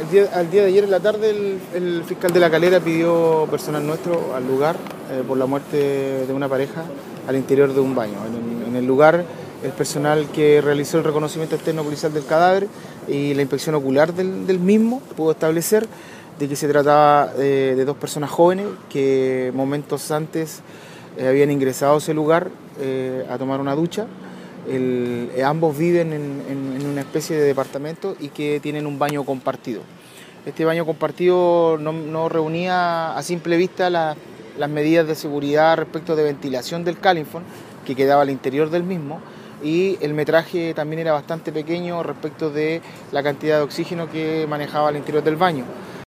Al día de ayer en la tarde el fiscal de La Calera pidió personal nuestro al lugar por la muerte de una pareja al interior de un baño. En el lugar, el personal que realizó el reconocimiento externo policial del cadáver y la inspección ocular del mismo pudo establecer de que se trataba de dos personas jóvenes que momentos antes habían ingresado a ese lugar a tomar una ducha. Ambos viven en una especie de departamento y que tienen un baño compartido. Este baño compartido no reunía a simple vista las medidas de seguridad respecto de ventilación del Califón, que quedaba al interior del mismo, y el metraje también era bastante pequeño respecto de la cantidad de oxígeno que manejaba al interior del baño.